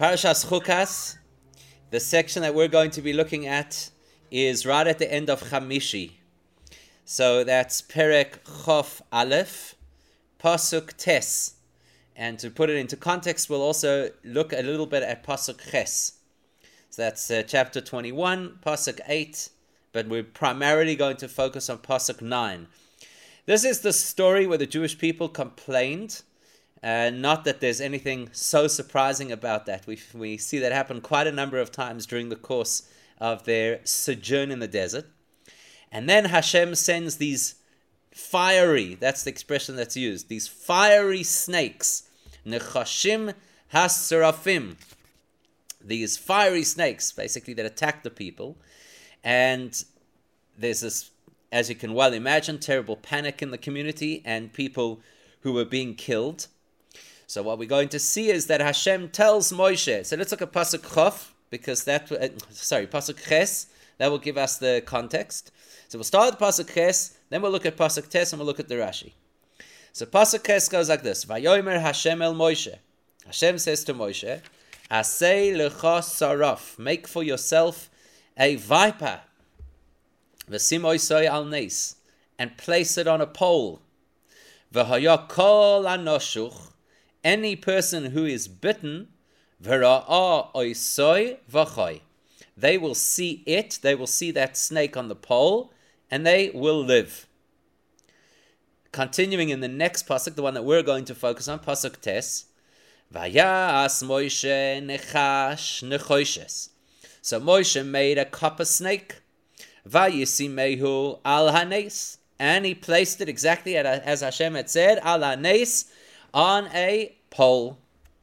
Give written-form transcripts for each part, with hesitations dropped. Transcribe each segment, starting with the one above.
Parashas Chukas, the section that we're going to be looking at, is right at the end of Chamishi. So that's Perek Chof Aleph, Pasuk Tes. And to put it into context, we'll also look a little bit at Pasuk Ches. So that's chapter 21, Pasuk 8, but we're primarily going to focus on Pasuk 9. This is the story where the Jewish people complained. Not that there's anything so surprising about that. We see that happen quite a number of times during the course of their sojourn in the desert. And then Hashem sends these fiery, that's the expression that's used, these fiery snakes, Nechashim has-serafim, these fiery snakes, basically, that attack the people. And there's this, as you can well imagine, terrible panic in the community and people who were being killed. So what we're going to see is that Hashem tells Moshe. So let's look at Pasuk Chof, because Pasuk Ches, that will give us the context. So we'll start with Pasuk Ches, then we'll look at Pasuk Tes, and we'll look at the Rashi. So Pasuk Ches goes like this: Vayomer Hashem el Moshe. Hashem says to Moshe, Asei lecha saraf, make for yourself a viper, v'sim oisoi al nes, and place it on a pole. V'haya kol anoshuch, any person who is bitten, v'ra'ah oisoi v'choi, they will see it, they will see that snake on the pole, and they will live. Continuing in the next pasuk, the one that we're going to focus on, Pasuk Tes, Vayas Moshe nechash nechoshes. So Moshe made a copper snake, Vayisimehu al hanes, and he placed it exactly as Hashem had said, al hanes, on a pole.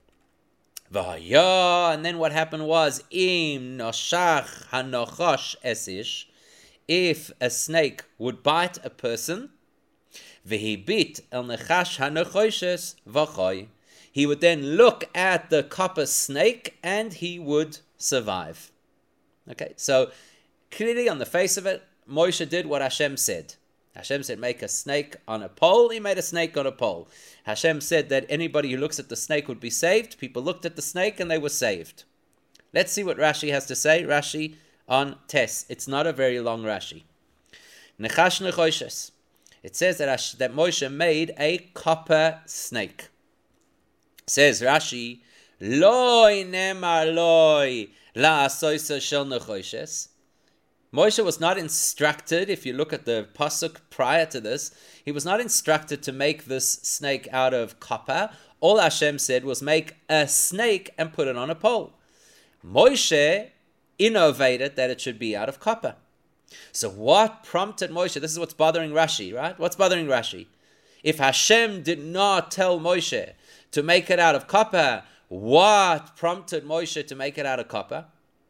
V'haya, and then what happened was, im noshach hanochosh esish, if a snake would bite a person, v'hibit el nechash hanochoshes v'choy, he would then look at the copper snake and he would survive. Okay, so clearly on the face of it, Moshe did what Hashem said. Hashem said, make a snake on a pole. He made a snake on a pole. Hashem said that anybody who looks at the snake would be saved. People looked at the snake and they were saved. Let's see what Rashi has to say. Rashi on Tes. It's not a very long Rashi. Nechash nechoshes. It says that Moshe made a copper snake. Says Rashi, Loi nemar loi la asoisa shel nechoshes. Moshe was not instructed, if you look at the pasuk prior to this, he was not instructed to make this snake out of copper. All Hashem said was make a snake and put it on a pole. Moshe innovated that it should be out of copper. So what prompted Moshe? This is what's bothering Rashi, right? What's bothering Rashi? If Hashem did not tell Moshe to make it out of copper, what prompted Moshe to make it out of copper?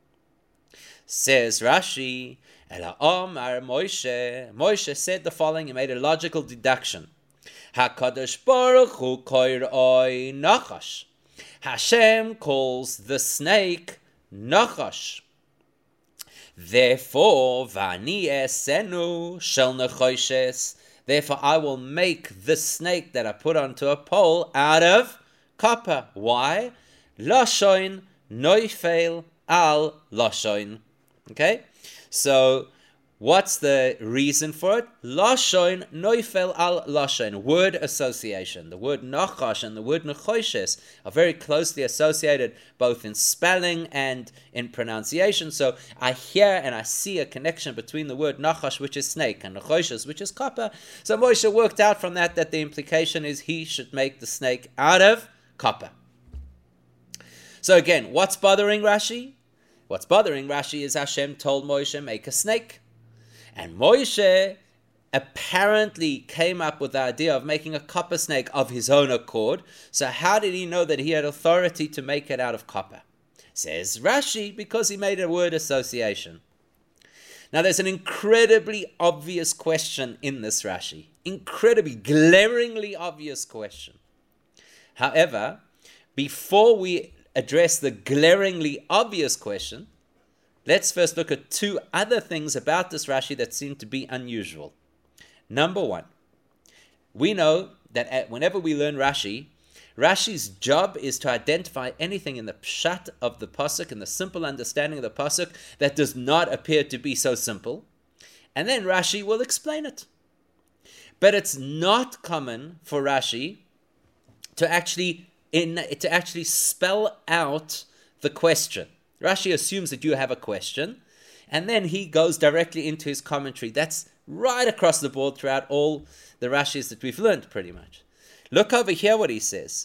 Says Rashi, Ela Omar Moshe. Moshe said the following. He made a logical deduction. HaKadosh Baruch Hu koiroi Nachash. Hashem calls the snake Nachash. Therefore, Vani esenu shel nechoshes. Therefore, I will make the snake that I put onto a pole out of copper. Why? Lashon noifel al lashon. Okay, so what's the reason for it? Lashon noifel al lashon, word association. The word nachash and the word nechoshes are very closely associated, both in spelling and in pronunciation. So I hear and I see a connection between the word nachash, which is snake, and nechoshes, which is copper. So Moshe worked out from that the implication is he should make the snake out of copper. So again, what's bothering Rashi? What's bothering Rashi is Hashem told Moshe, make a snake. And Moshe apparently came up with the idea of making a copper snake of his own accord. So how did he know that he had authority to make it out of copper? Says Rashi, because he made a word association. Now there's an incredibly obvious question in this Rashi. Incredibly, glaringly obvious question. However, before we address the glaringly obvious question, let's first look at two other things about this Rashi that seem to be unusual. Number one, we know that whenever we learn Rashi, Rashi's job is to identify anything in the pshat of the pasuk, in the simple understanding of the pasuk, that does not appear to be so simple. And then Rashi will explain it. But it's not common for Rashi to actually spell out the question. Rashi assumes that you have a question, and then he goes directly into his commentary. That's right across the board throughout all the Rashis that we've learned, pretty much. Look over here what he says.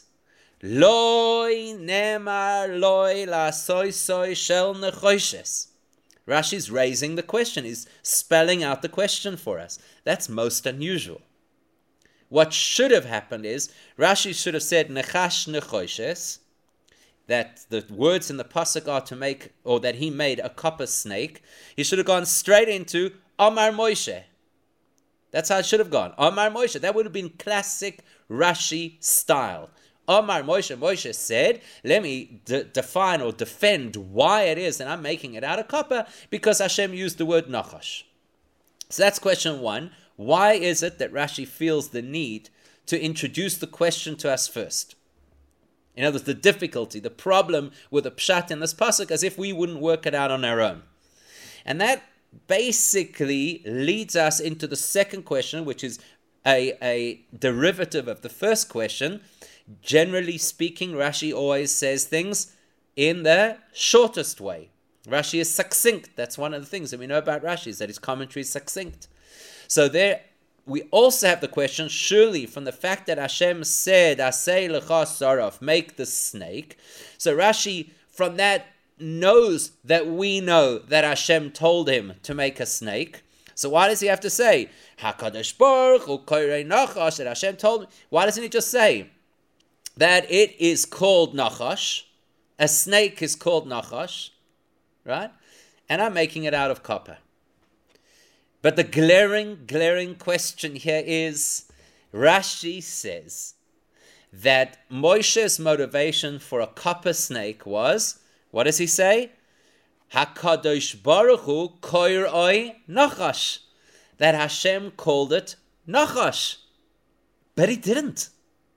Loi nemar loi la soy shel nechoshes. Rashi's raising the question. He's spelling out the question for us. That's most unusual. What should have happened is, Rashi should have said nechash nechoshes, that the words in the pasuk are to make, or that he made a copper snake. He should have gone straight into Amar Moshe. That's how it should have gone. Amar Moshe. That would have been classic Rashi style. Amar Moshe. Moshe said, let me define or defend why it is that I'm making it out of copper, because Hashem used the word nachash. So that's question one. Why is it that Rashi feels the need to introduce the question to us first? In other words, the difficulty, the problem with the pshat in this pasuk, as if we wouldn't work it out on our own. And that basically leads us into the second question, which is a derivative of the first question. Generally speaking, Rashi always says things in the shortest way. Rashi is succinct. That's one of the things that we know about Rashi, is that his commentary is succinct. So there, we also have the question, surely from the fact that Hashem said, Asay lecha saraf, make the snake. So Rashi, from that, knows that we know that Hashem told him to make a snake. So why does he have to say, HaKadosh Baruch Hu koirei nachash, that Hashem told me? Why doesn't he just say that it is called nachash, a snake is called nachash, right? And I'm making it out of copper. But the glaring question here is, Rashi says that Moshe's motivation for a copper snake was, what does he say? HaKadosh Baruch Hu koirei nachash. That Hashem called it nachash. But he didn't.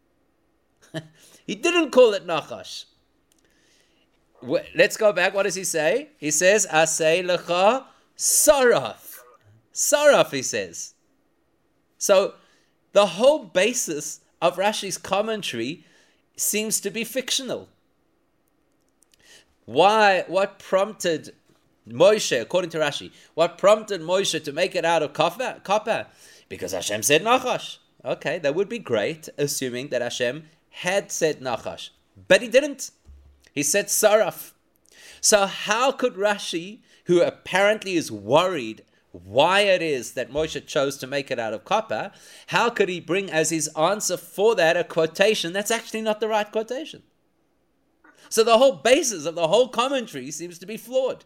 He didn't call it nachash. Let's go back. What does he say? He says, Asay lecha saraf. Saraf, he says. So the whole basis of Rashi's commentary seems to be fictional. Why? What prompted Moshe, according to Rashi, what prompted Moshe to make it out of copper? Because Hashem said nachash. Okay, that would be great, assuming that Hashem had said nachash. But he didn't. He said saraf. So how could Rashi, who apparently is worried why it is that Moshe chose to make it out of copper, how could he bring as his answer for that a quotation that's actually not the right quotation? So the whole basis of the whole commentary seems to be flawed.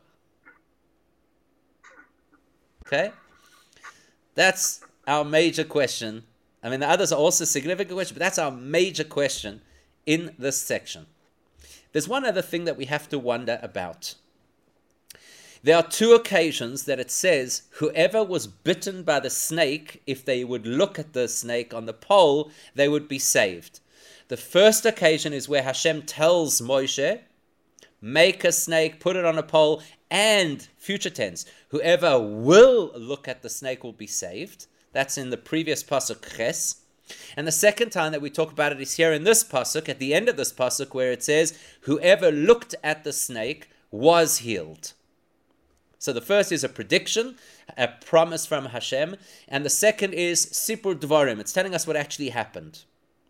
Okay? That's our major question. I mean, the others are also significant questions, but that's our major question in this section. There's one other thing that we have to wonder about. There are two occasions that it says whoever was bitten by the snake, if they would look at the snake on the pole, they would be saved. The first occasion is where Hashem tells Moshe, make a snake, put it on a pole, and, future tense, whoever will look at the snake will be saved. That's in the previous pasuk Ches. And the second time that we talk about it is here in this pasuk, at the end of this pasuk, where it says, whoever looked at the snake was healed. So the first is a prediction, a promise from Hashem, and the second is Sipur Dvarim. It's telling us what actually happened.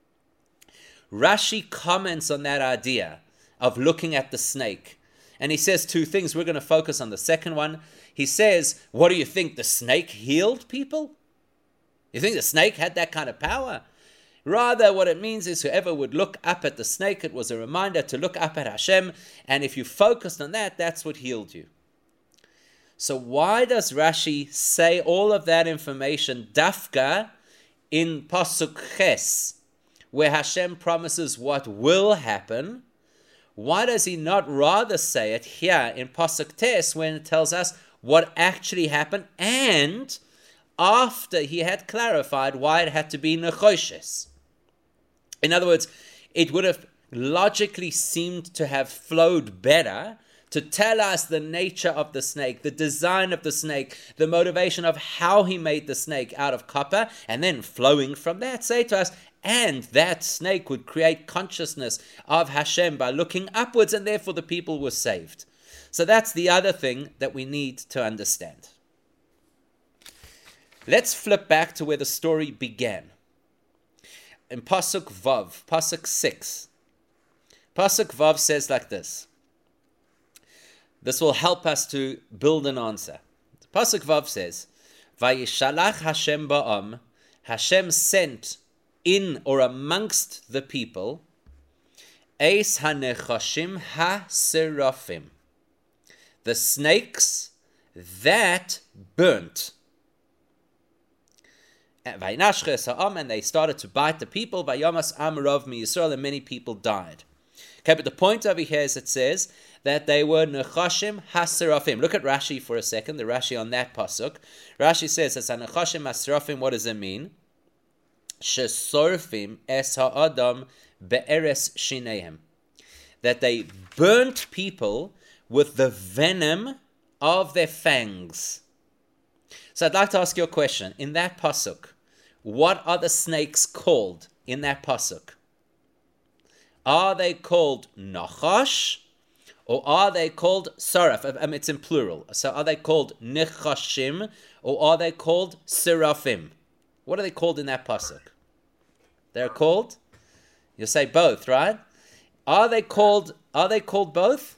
Rashi comments on that idea of looking at the snake, and he says two things. We're going to focus on the second one. He says, what do you think, the snake healed people? You think the snake had that kind of power? Rather, what it means is whoever would look up at the snake, it was a reminder to look up at Hashem, and if you focused on that, that's what healed you. So why does Rashi say all of that information dafka in Pasuk Ches, where Hashem promises what will happen? Why does he not rather say it here in Pasuk Tes, when it tells us what actually happened, and after he had clarified why it had to be nechoshes? In other words, it would have logically seemed to have flowed better to tell us the nature of the snake, the design of the snake, the motivation of how he made the snake out of copper, and then flowing from that, say to us, and that snake would create consciousness of Hashem by looking upwards, and therefore the people were saved. So that's the other thing that we need to understand. Let's flip back to where the story began. In Pasuk Vav, Pasuk 6. Pasuk Vav says like this. This will help us to build an answer. Pasuk Vav says, Vayishalach Hashem ba'am, Hashem sent in or amongst the people, Eis hanechashim ha-seraphim, the snakes that burnt. And they started to bite the people, Vayamas am rov mi Yisrael, and many people died. Okay, but the point over here is it says that they were nechashim ha-seraphim. Look at Rashi for a second, the Rashi on that pasuk. Rashi says, it's a nechashim ha-seraphim. What does it mean? Shesorfim es ha'adam be'eres shinehem. That they burnt people with the venom of their fangs. So I'd like to ask you a question. In that pasuk, what are the snakes called in that pasuk? Are they called Nachash, or are they called Saraf? It's in plural. So are they called Nechashim, or are they called Seraphim? What are they called in that pasuk? They're called, you'll say both, right? Are they called both?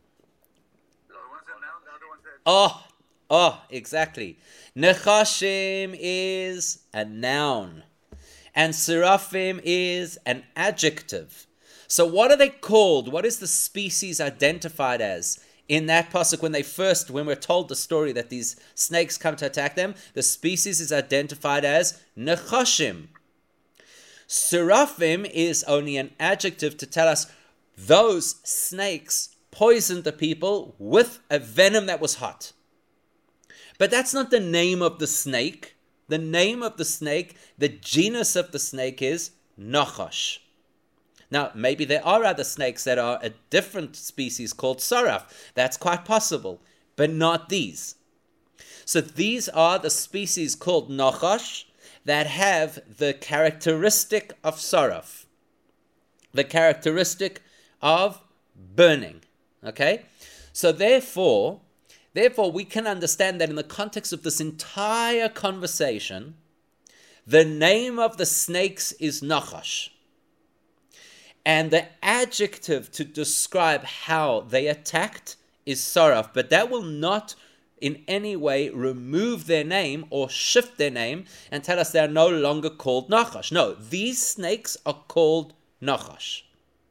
Exactly. Nechashim is a noun, and Seraphim is an adjective. So what are they called? What is the species identified as in that pasuk when we're told the story that these snakes come to attack them? The species is identified as Nechashim. Seraphim is only an adjective to tell us those snakes poisoned the people with a venom that was hot. But that's not the name of the snake. The name of the snake, the genus of the snake is Nachash. Now, maybe there are other snakes that are a different species called Saraf. That's quite possible, but not these. So these are the species called Nachash that have the characteristic of Saraf, the characteristic of burning. Okay? So therefore, we can understand that in the context of this entire conversation, the name of the snakes is Nachash. And the adjective to describe how they attacked is Saraf. But that will not in any way remove their name or shift their name and tell us they are no longer called Nachash. No, these snakes are called Nachash.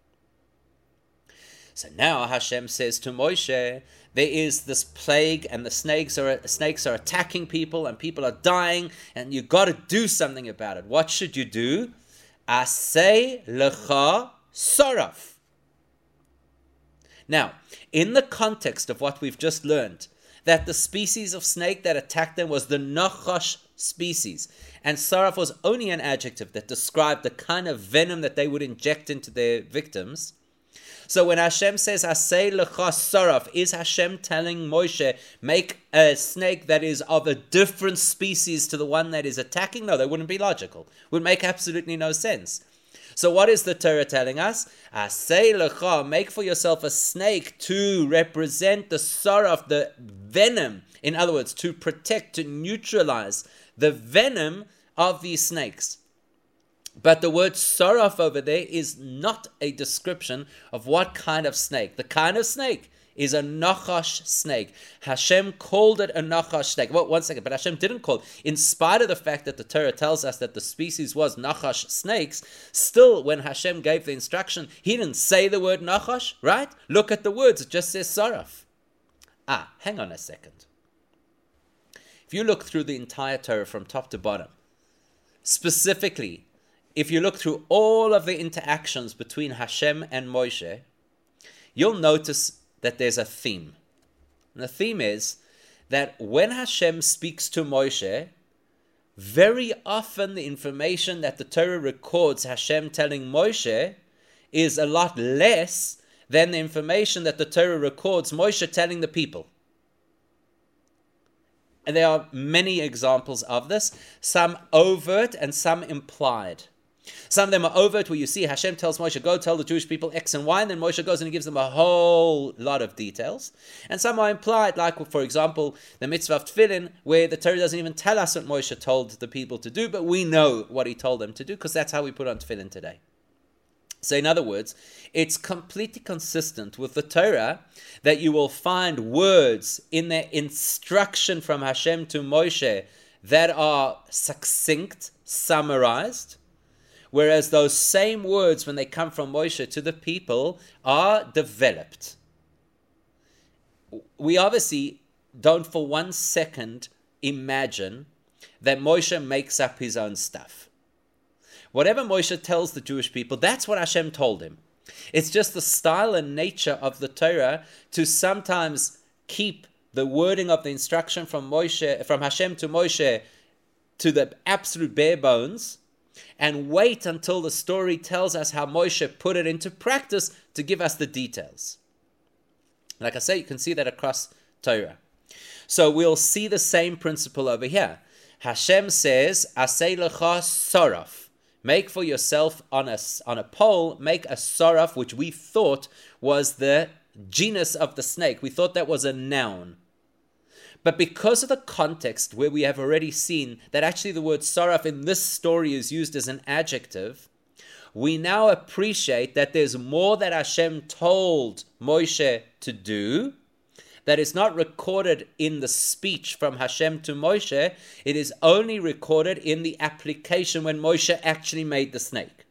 So now Hashem says to Moshe, there is this plague and the snakes are attacking people and people are dying and you got to do something about it. What should you do? Asay lecha saraf. Now, in the context of what we've just learned, that the species of snake that attacked them was the Nachash species, and saraf was only an adjective that described the kind of venom that they would inject into their victims. So when Hashem says, Asay lecha saraf, is Hashem telling Moshe, make a snake that is of a different species to the one that is attacking? No, that wouldn't be logical. Would make absolutely no sense. So what is the Torah telling us? Asay lecha, make for yourself a snake to represent the saraf, the venom. In other words, to protect, to neutralize the venom of these snakes. But the word saraf over there is not a description of what kind of snake. The kind of snake is a Nachash snake. Hashem called it a Nachash snake. Well, one second, but Hashem didn't call it. In spite of the fact that the Torah tells us that the species was Nachash snakes, still when Hashem gave the instruction, he didn't say the word Nachash, right? Look at the words, it just says saraf. Hang on a second. If you look through the entire Torah from top to bottom, specifically, if you look through all of the interactions between Hashem and Moshe, you'll notice that there's a theme. And the theme is that when Hashem speaks to Moshe, very often the information that the Torah records Hashem telling Moshe is a lot less than the information that the Torah records Moshe telling the people. And there are many examples of this, some overt and some implied. Some of them are overt, where you see Hashem tells Moshe, go tell the Jewish people X and Y, and then Moshe goes and he gives them a whole lot of details. And some are implied, like, for example, the mitzvah of tefillin, where the Torah doesn't even tell us what Moshe told the people to do, but we know what he told them to do, because that's how we put on tefillin today. So in other words, it's completely consistent with the Torah that you will find words in their instruction from Hashem to Moshe that are succinct, summarized, whereas those same words, when they come from Moshe to the people, are developed. We obviously don't for 1 second imagine that Moshe makes up his own stuff. Whatever Moshe tells the Jewish people, that's what Hashem told him. It's just the style and nature of the Torah to sometimes keep the wording of the instruction from Hashem to Moshe to the absolute bare bones, and wait until the story tells us how Moshe put it into practice to give us the details. Like I say, you can see that across Torah. So we'll see the same principle over here. Hashem says, Asei lecha soraf. Make for yourself on a pole, make a soraf, which we thought was the genus of the snake. We thought that was a noun. But because of the context where we have already seen that actually the word soraf in this story is used as an adjective, we now appreciate that there's more that Hashem told Moshe to do that is not recorded in the speech from Hashem to Moshe. It is only recorded in the application when Moshe actually made the snake.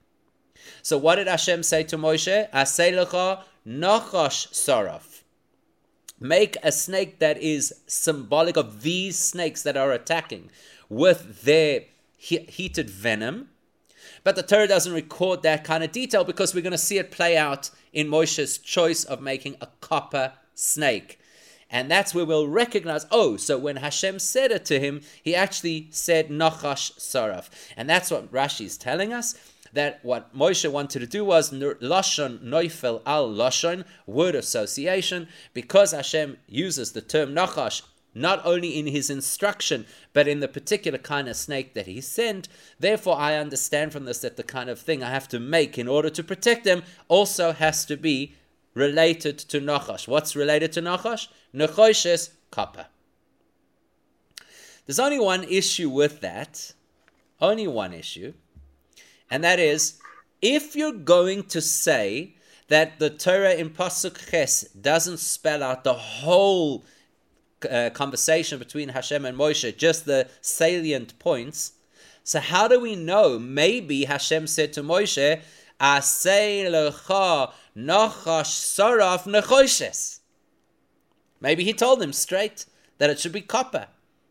So what did Hashem say to Moshe? Asei lecha nachash soraf. Make a snake that is symbolic of these snakes that are attacking with their heated venom. But the Torah doesn't record that kind of detail because we're going to see it play out in Moshe's choice of making a copper snake. And that's where we'll recognize, so when Hashem said it to him, he actually said nachash soraf. And that's what Rashi is telling us, that what Moshe wanted to do was lashon noifel al lashon, word association, because Hashem uses the term nachash not only in his instruction, but in the particular kind of snake that he sent. Therefore, I understand from this that the kind of thing I have to make in order to protect them also has to be related to nachash. What's related to nachash? Nechoshes, copper. There's only one issue with that. Only one issue. And that is, if you're going to say that the Torah in Pasuk Ches doesn't spell out the whole conversation between Hashem and Moshe, just the salient points, so how do we know? Maybe Hashem said to Moshe, Asei lecha nachash soraf nechoshes. Maybe he told him straight that it should be copper.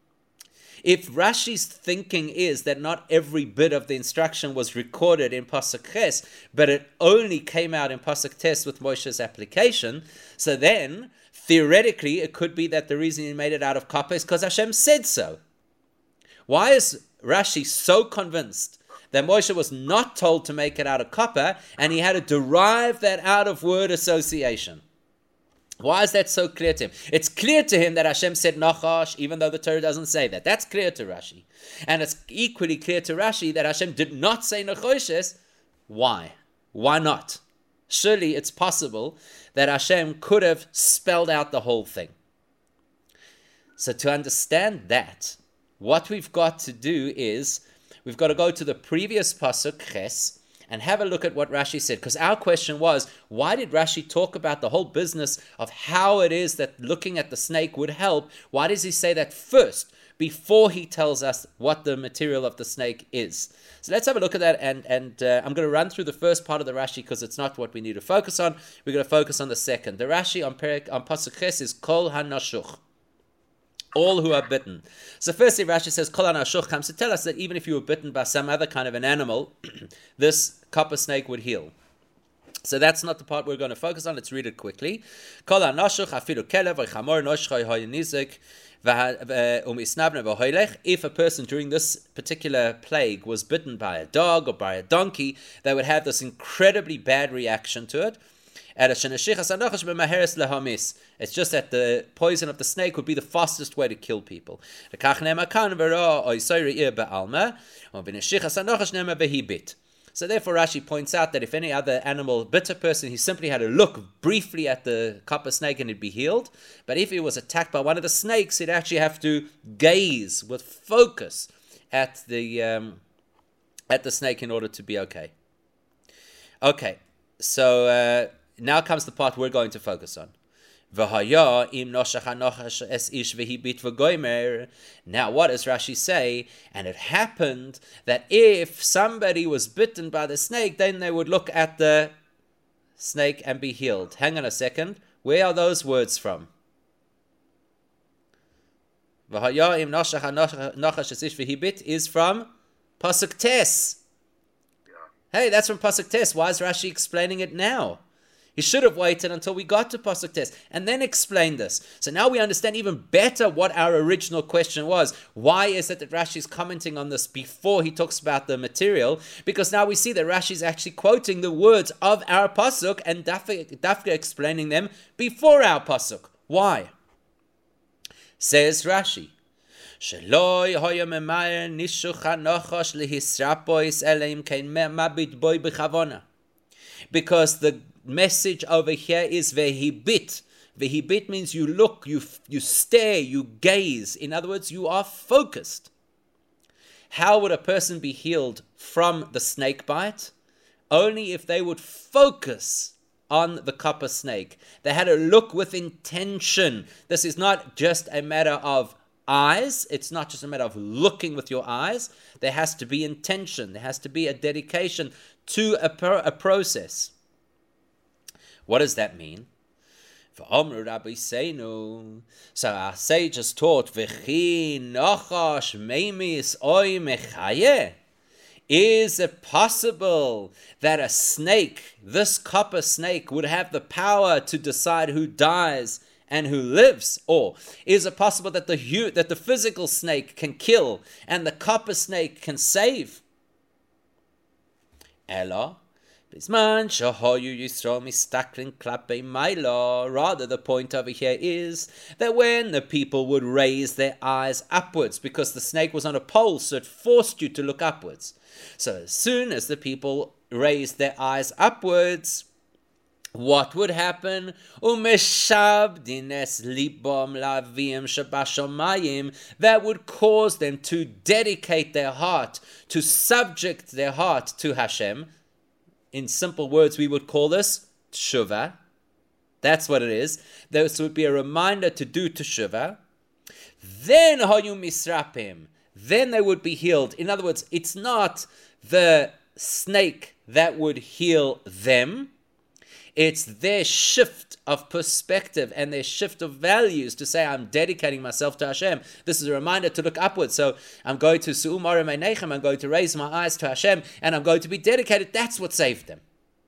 If Rashi's thinking is that not every bit of the instruction was recorded in Pasuk Ches, but it only came out in Pasuk Tes with Moshe's application, so then, theoretically, it could be that the reason he made it out of copper is because Hashem said so. Why is Rashi so convinced that Moshe was not told to make it out of copper, and he had to derive that out of word association? Why is that so clear to him? It's clear to him that Hashem said nachash, even though the Torah doesn't say that. That's clear to Rashi. And it's equally clear to Rashi that Hashem did not say nechoshes. Why? Why not? Surely it's possible that Hashem could have spelled out the whole thing. So to understand that, what we've got to do is, we've got to go to the previous Pasuk Ches, and have a look at what Rashi said. Because our question was, why did Rashi talk about the whole business of how it is that looking at the snake would help? Why does he say that first, before he tells us what the material of the snake is? So let's have a look at that, and I'm going to run through the first part of the Rashi because it's not what we need to focus on. We're going to focus on the second. The Rashi on Pasuk Ches is Kol HaNashuch, all who are bitten. So firstly, Rashi says, Kol HaNashuch comes to tell us that even if you were bitten by some other kind of an animal, this copper snake would heal. So that's not the part we're going to focus on. Let's read it quickly. If a person during this particular plague was bitten by a dog or by a donkey, they would have this incredibly bad reaction to it. It's just that the poison of the snake would be the fastest way to kill people. So therefore Rashi points out that if any other animal bit a person, he simply had to look briefly at the copper snake and he'd be healed. But if he was attacked by one of the snakes, he'd actually have to gaze with focus at the snake in order to be okay. Okay, so now comes the part we're going to focus on. Now, what does Rashi say? And it happened that if somebody was bitten by the snake, then they would look at the snake and be healed. Hang on a second. Where are those words from? Is from Pasuk Tes. Hey, that's from Pasuk Tes. Why is Rashi explaining it now? He should have waited until we got to Pasuk Tes and then explained this. So now we understand even better what our original question was. Why is it that Rashi is commenting on this before he talks about the material? Because now we see that Rashi is actually quoting the words of our Pasuk and Dafka explaining them before our Pasuk. Why? Says Rashi, because the message over here is vehibit. Vehibit means you look, you stare, you gaze. In other words, you are focused. How would a person be healed from the snake bite? Only if they would focus on the copper snake. They had to look with intention. This is not just a matter of eyes. It's not just a matter of looking with your eyes. There has to be intention. There has to be a dedication to a process. What does that mean? So our sages taught, is it possible that a snake, this copper snake, would have the power to decide who dies and who lives? Or is it possible that the physical snake can kill and the copper snake can save? Ella, rather, the point over here is that when the people would raise their eyes upwards, because the snake was on a pole, so it forced you to look upwards. So as soon as the people raised their eyes upwards, what would happen? That would cause them to dedicate their heart, to subject their heart to Hashem. In simple words, we would call this teshuvah. That's what it is. This would be a reminder to do teshuvah. Then hayu misrapim. Then they would be healed. In other words, it's not the snake that would heal them. It's their shift of perspective and their shift of values to say, I'm dedicating myself to Hashem. This is a reminder to look upwards. So I'm going to Su'um Arim Einechem, I'm going to raise my eyes to Hashem, and I'm going to be dedicated. That's what saved them.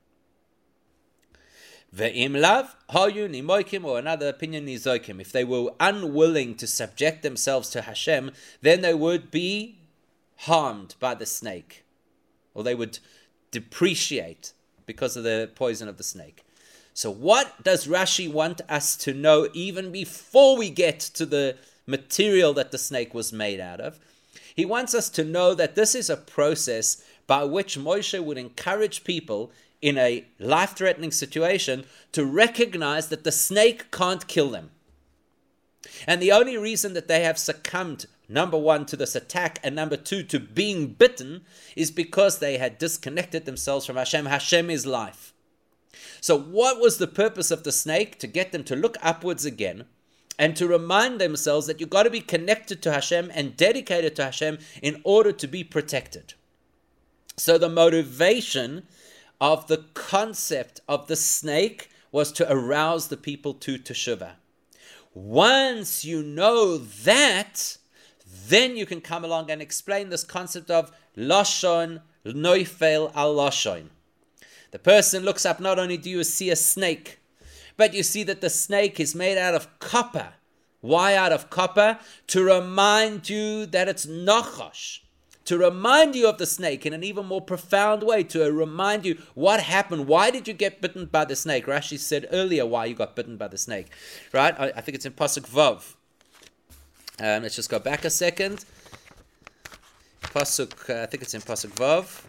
Ve'im lav, hayu nimoikim, or another opinion, nizoikim. If they were unwilling to subject themselves to Hashem, then they would be harmed by the snake, or they would depreciate because of the poison of the snake. So what does Rashi want us to know even before we get to the material that the snake was made out of? He wants us to know that this is a process by which Moshe would encourage people in a life-threatening situation to recognize that the snake can't kill them. And the only reason that they have succumbed, number one, to this attack, and number two, to being bitten, is because they had disconnected themselves from Hashem. Hashem is life. So what was the purpose of the snake? To get them to look upwards again and to remind themselves that you've got to be connected to Hashem and dedicated to Hashem in order to be protected. So the motivation of the concept of the snake was to arouse the people to teshuvah. Once you know that, then you can come along and explain this concept of Lashon Noifel al Lashon. The person looks up, not only do you see a snake, but you see that the snake is made out of copper. Why out of copper? To remind you that it's Nachash. To remind you of the snake in an even more profound way. To remind you what happened. Why did you get bitten by the snake? Rashi said earlier why you got bitten by the snake. Right? I think it's in Pasuk Vav. Let's just go back a second. Pasuk, I think it's in Pasuk Vav.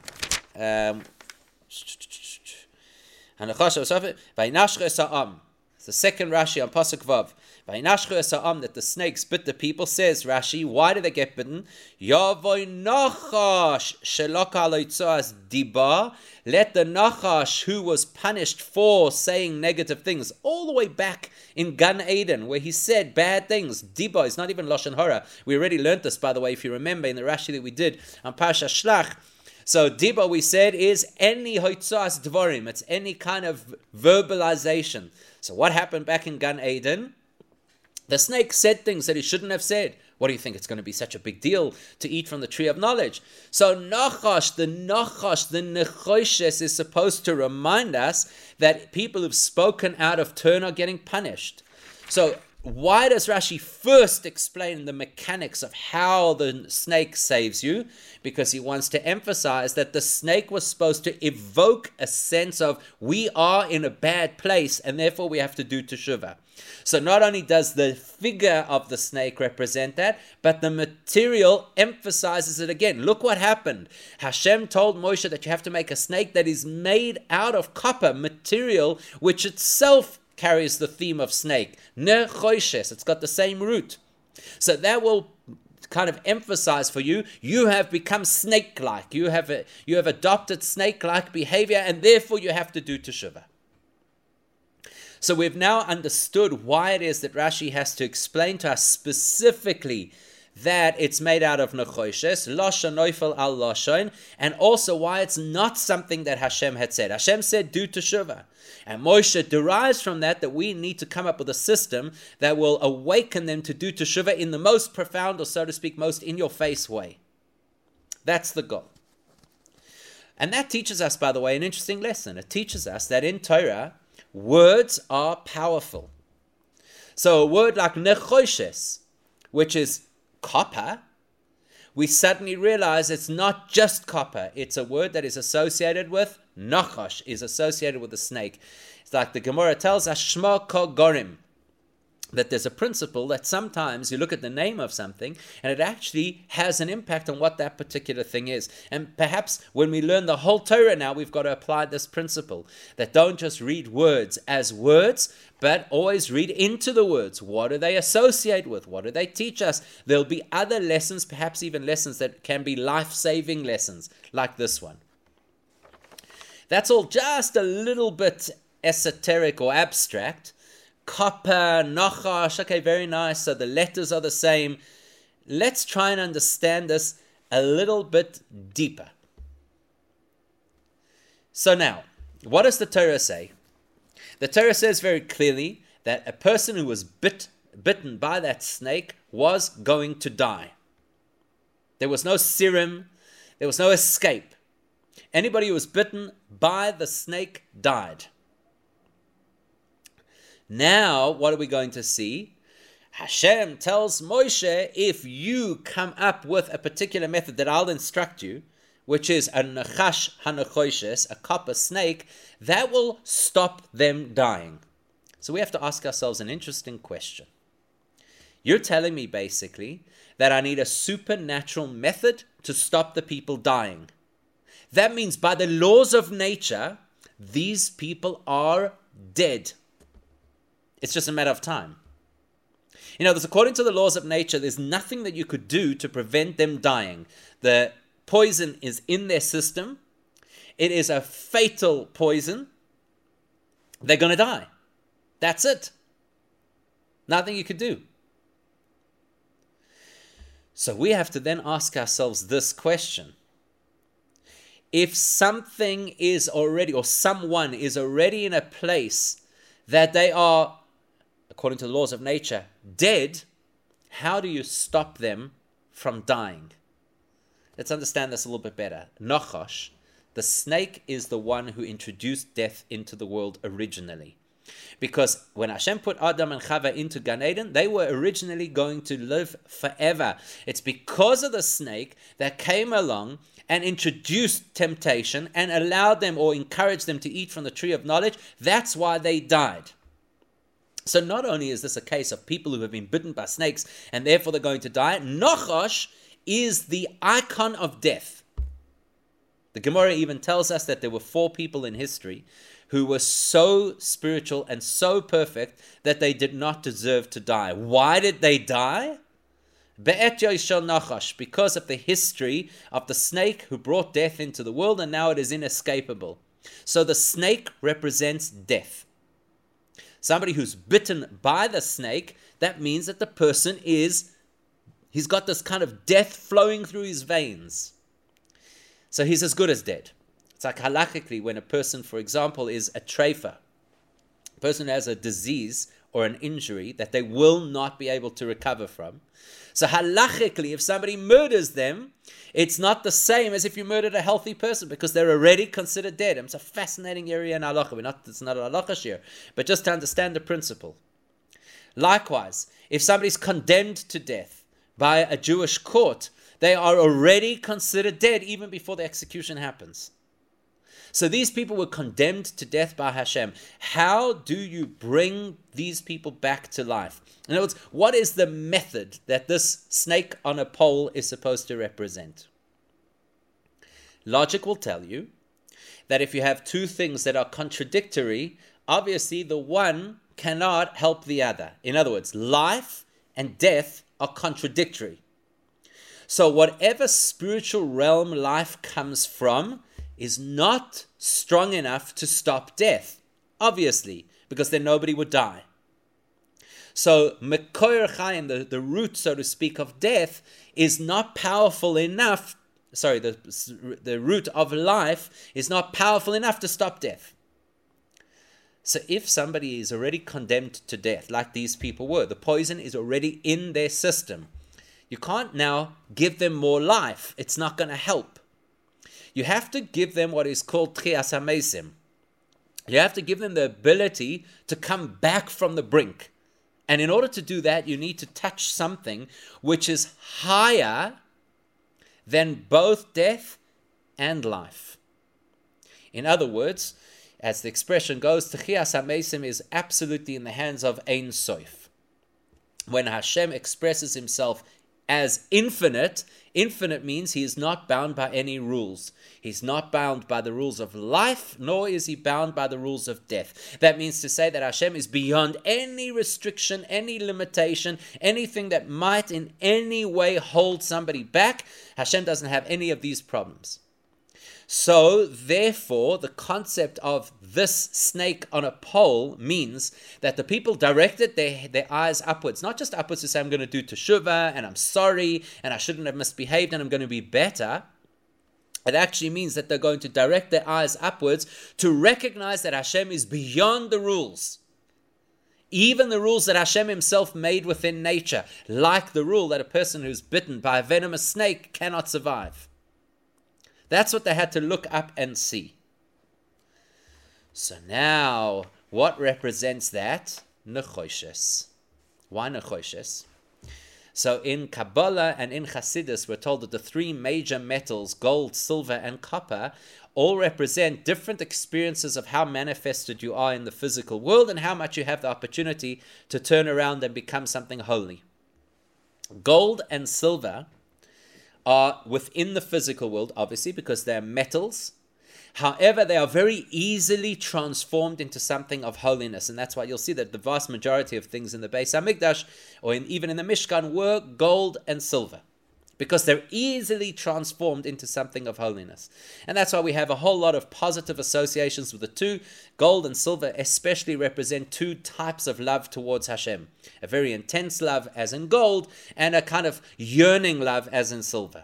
It's the second Rashi on Pasuk Vav. That the snakes bit the people, says Rashi. Why did they get bitten? Let the Nachash, who was punished for saying negative things, all the way back in Gan Eden, where he said bad things. Diba is not even Lashon Hara. We already learned this, by the way, if you remember, in the Rashi that we did on Parsha Shlach. So Diba, we said, is any hoitzas dvarim. It's any kind of verbalization. So what happened back in Gan Eden? The snake said things that he shouldn't have said. What do you think? It's going to be such a big deal to eat from the tree of knowledge. So Nachash, the Nechoshes is supposed to remind us that people who've spoken out of turn are getting punished. So why does Rashi first explain the mechanics of how the snake saves you? Because he wants to emphasize that the snake was supposed to evoke a sense of we are in a bad place and therefore we have to do teshuvah. So not only does the figure of the snake represent that, but the material emphasizes it again. Look what happened. Hashem told Moshe that you have to make a snake that is made out of copper, material which itself carries the theme of snake. Nechoshes, it's got the same root. So that will kind of emphasize for you, you have become snake-like. You have adopted snake-like behavior, and therefore you have to do teshuvah. So we've now understood why it is that Rashi has to explain to us specifically that it's made out of nechoshes, lashon noifel al lashon, and also why it's not something that Hashem had said. Hashem said, do teshuvah. And Moshe derives from that we need to come up with a system that will awaken them to do teshuvah in the most profound, or so to speak, most in-your-face way. That's the goal. And that teaches us, by the way, an interesting lesson. It teaches us that in Torah, words are powerful. So a word like nechoshes, which is copper, we suddenly realize it's not just copper. It's a word that is associated with nachash, is associated with the snake. It's like the Gemara tells us, shma ko gorim, that there's a principle that sometimes you look at the name of something and it actually has an impact on what that particular thing is. And perhaps when we learn the whole Torah now, we've got to apply this principle, that don't just read words as words, but always read into the words. What do they associate with? What do they teach us? There'll be other lessons, perhaps even lessons that can be life-saving lessons, like this one. That's all just a little bit esoteric or abstract. Copper, nachash, okay, very nice. So the letters are the same. Let's try and understand this a little bit deeper. So now, what does the Torah say? The Torah says very clearly that a person who was bitten by that snake was going to die. There was no serum. There was no escape. Anybody who was bitten by the snake died. Now, what are we going to see? Hashem tells Moshe, if you come up with a particular method that I'll instruct you, which is a nechash hanechoshes, a copper snake, that will stop them dying. So we have to ask ourselves an interesting question. You're telling me basically that I need a supernatural method to stop the people dying. That means by the laws of nature, these people are dead. It's just a matter of time. You know, according to the laws of nature, there's nothing that you could do to prevent them dying. The poison is in their system. It is a fatal poison. They're going to die. That's it. Nothing you could do. So we have to then ask ourselves this question. If something is already, or someone is already in a place that they are, according to the laws of nature, dead, how do you stop them from dying? Let's understand this a little bit better. Nachash, The snake is the one who introduced death into the world originally. Because when Hashem put Adam and Chava into Gan Eden, they were originally going to live forever. It's because of the snake that came along and introduced temptation and allowed them or encouraged them to eat from the tree of knowledge. That's why they died. So not only is this a case of people who have been bitten by snakes and therefore they're going to die, Nachash is the icon of death. The Gemara even tells us that there were 4 people in history who were so spiritual and so perfect that they did not deserve to die. Why did they die? Be'et Yoshel Nachash, because of the history of the snake who brought death into the world, and now it is inescapable. So the snake represents death. Somebody who's bitten by the snake, that means that the person he's got this kind of death flowing through his veins. So he's as good as dead. It's like halachically when a person, for example, is a treifa, a person who has a disease or an injury that they will not be able to recover from. So halachically, if somebody murders them, it's not the same as if you murdered a healthy person because they're already considered dead. It's a fascinating area in halacha. It's not a halacha shir, but just to understand the principle. Likewise, if somebody's condemned to death by a Jewish court, they are already considered dead even before the execution happens. So these people were condemned to death by Hashem. How do you bring these people back to life? In other words, what is the method that this snake on a pole is supposed to represent? Logic will tell you that if you have 2 things that are contradictory, obviously the one cannot help the other. In other words, life and death are contradictory. So whatever spiritual realm life comes from is not strong enough to stop death, obviously, because then nobody would die. So Mekoyer Chaim, the root, so to speak, of death, is not powerful enough. Sorry, the root of life is not powerful enough to stop death. So if somebody is already condemned to death, like these people were, the poison is already in their system. You can't now give them more life. It's not going to help. You have to give them what is called Tchias HaMesim. You have to give them the ability to come back from the brink. And in order to do that, you need to touch something which is higher than both death and life. In other words, as the expression goes, Tchias HaMesim is absolutely in the hands of Ein Sof. When Hashem expresses himself as infinite, infinite means he is not bound by any rules. He's not bound by the rules of life, nor is he bound by the rules of death. That means to say that Hashem is beyond any restriction, any limitation, anything that might in any way hold somebody back. Hashem doesn't have any of these problems. So, therefore, the concept of this snake on a pole means that the people directed their eyes upwards, not just upwards to say, I'm going to do teshuvah, and I'm sorry, and I shouldn't have misbehaved, and I'm going to be better. It actually means that they're going to direct their eyes upwards to recognize that Hashem is beyond the rules. Even the rules that Hashem himself made within nature, like the rule that a person who's bitten by a venomous snake cannot survive. That's what they had to look up and see. So now, what represents that? Nechoshes. Why Nechoshes? So in Kabbalah and in Chassidus, we're told that the 3 major metals, gold, silver, and copper, all represent different experiences of how manifested you are in the physical world and how much you have the opportunity to turn around and become something holy. Gold and silver are within the physical world, obviously, because they're metals. However, they are very easily transformed into something of holiness. And that's why you'll see that the vast majority of things in the Beis HaMikdash, or even in the Mishkan, were gold and silver. Because they're easily transformed into something of holiness. And that's why we have a whole lot of positive associations with the 2. Gold and silver especially represent 2 types of love towards Hashem. A very intense love, as in gold, and a kind of yearning love, as in silver.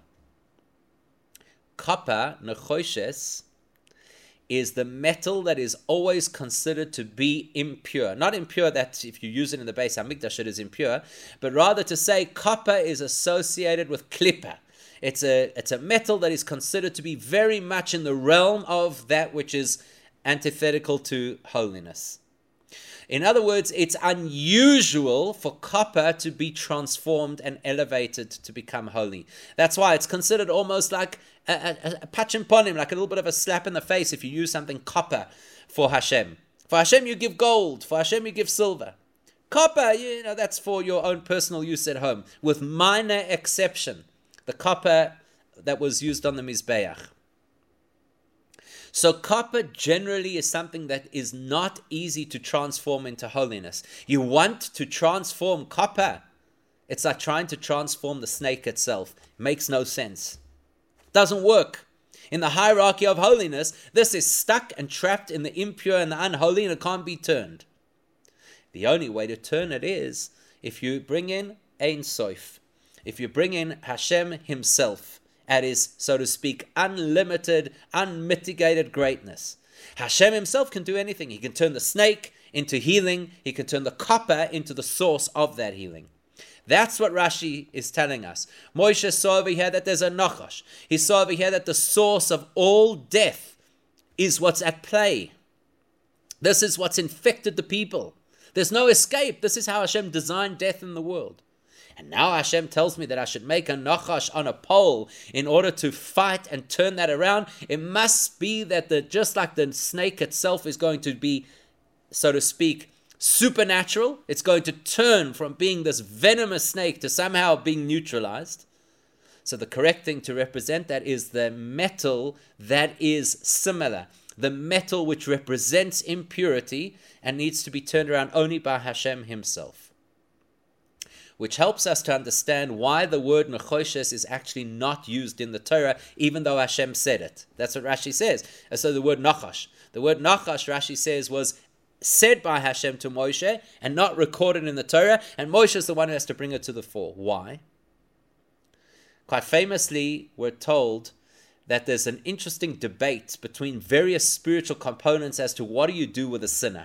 Copper, nechoshes, is the metal that is always considered to be impure. Not impure that if you use it in the Beis HaMikdash it is impure, but rather to say copper is associated with klippa. It's a metal that is considered to be very much in the realm of that which is antithetical to holiness. In other words, it's unusual for copper to be transformed and elevated to become holy. That's why it's considered almost like a pachim ponim, like a little bit of a slap in the face if you use something copper for Hashem. For Hashem you give gold, for Hashem you give silver. Copper, that's for your own personal use at home, with minor exception, the copper that was used on the Mizbeach. So copper generally is something that is not easy to transform into holiness. You want to transform copper, it's like trying to transform the snake itself. It makes no sense. Doesn't work. In the hierarchy of holiness, this is stuck and trapped in the impure and the unholy, and it can't be turned. The only way to turn it is if you bring in Ein Sof, if you bring in Hashem himself, at his, so to speak, unlimited, unmitigated greatness. Hashem himself can do anything. He can turn the snake into healing. He can turn the copper into the source of that healing. That's what Rashi is telling us. Moshe saw over here that there's a nachash. He saw over here that the source of all death is what's at play. This is what's infected the people. There's no escape. This is how Hashem designed death in the world. And now Hashem tells me that I should make a nachash on a pole in order to fight and turn that around. It must be that just like the snake itself is going to be, so to speak, supernatural. It's going to turn from being this venomous snake to somehow being neutralized. So the correct thing to represent that is the metal that is similar. The metal which represents impurity and needs to be turned around only by Hashem himself. Which helps us to understand why the word nechoshes is actually not used in the Torah, even though Hashem said it. That's what Rashi says. And so the word nachash, Rashi says, was said by Hashem to Moshe and not recorded in the Torah, and Moshe is the one who has to bring it to the fore. Why? Quite famously, we're told that there's an interesting debate between various spiritual components as to what do you do with a sinner.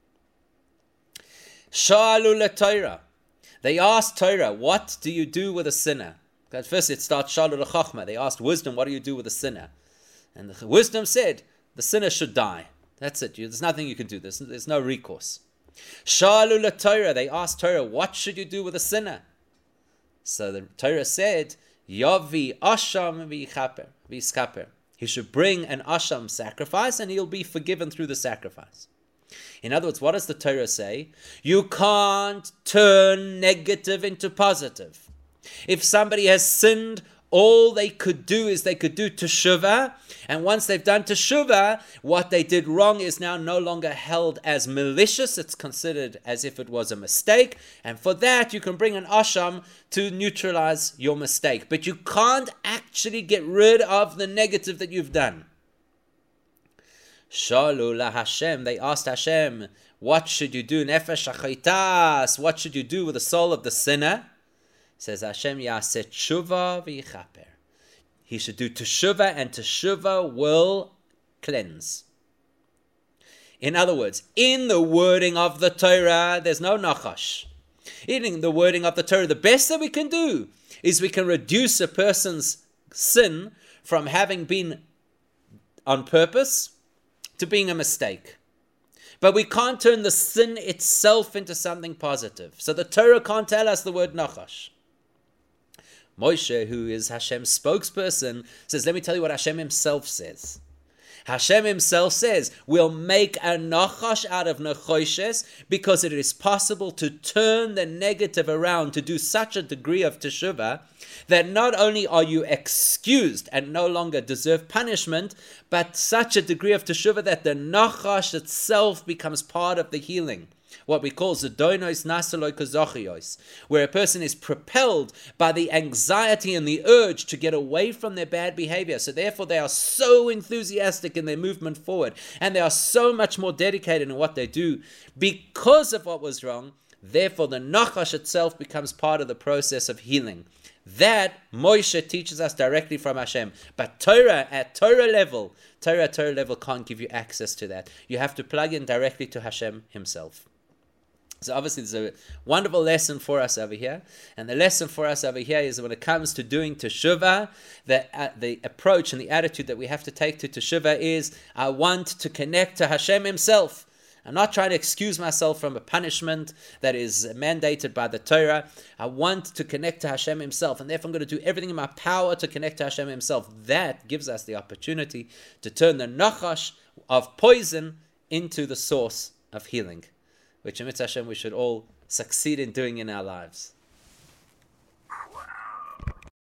Sha'alu le-Torah. They asked Torah, what do you do with a sinner? At first it starts Shalu l'Chachma. They asked wisdom, what do you do with a sinner? And the wisdom said, the sinner should die. That's it. There's nothing you can do. There's no recourse. Shalu le-Torah. They asked Torah, what should you do with a sinner? So the Torah said, Yavi asham v'yiskaper. He should bring an asham sacrifice and he'll be forgiven through the sacrifice. In other words, what does the Torah say? You can't turn negative into positive. If somebody has sinned, all they could do is they could do teshuvah, and once they've done teshuvah, what they did wrong is now no longer held as malicious. It's considered as if it was a mistake, and for that you can bring an asham to neutralize your mistake. But you can't actually get rid of the negative that you've done. Shalu la Hashem, they asked Hashem, what should you do? Nefesh achaitas, what should you do with the soul of the sinner? Says Hashem, Yaseh tshuva v'yichaper. He should do teshuvah, and teshuvah will cleanse. In other words, in the wording of the Torah, there's no nachash. In the wording of the Torah, the best that we can do is we can reduce a person's sin from having been on purpose to being a mistake. But we can't turn the sin itself into something positive. So the Torah can't tell us the word nachash. Moshe, who is Hashem's spokesperson, says, let me tell you what Hashem himself says. Hashem himself says, we'll make a nachash out of nechoshes because it is possible to turn the negative around to do such a degree of teshuvah that not only are you excused and no longer deserve punishment, but such a degree of teshuvah that the nachash itself becomes part of the healing. What we call zedonos nasaloi kazochios, where a person is propelled by the anxiety and the urge to get away from their bad behavior. So therefore they are so enthusiastic in their movement forward, and they are so much more dedicated in what they do because of what was wrong. Therefore the nachash itself becomes part of the process of healing. That Moshe teaches us directly from Hashem. But Torah at Torah level can't give you access to that. You have to plug in directly to Hashem himself. So obviously there's a wonderful lesson for us over here. And the lesson for us over here is that when it comes to doing teshuvah, the approach and the attitude that we have to take to teshuvah is, I want to connect to Hashem Himself. I'm not trying to excuse myself from a punishment that is mandated by the Torah. I want to connect to Hashem Himself, and therefore I'm going to do everything in my power to connect to Hashem Himself. That gives us the opportunity to turn the nachash of poison into the source of healing, which in Mitzvah Hashem we should all succeed in doing in our lives.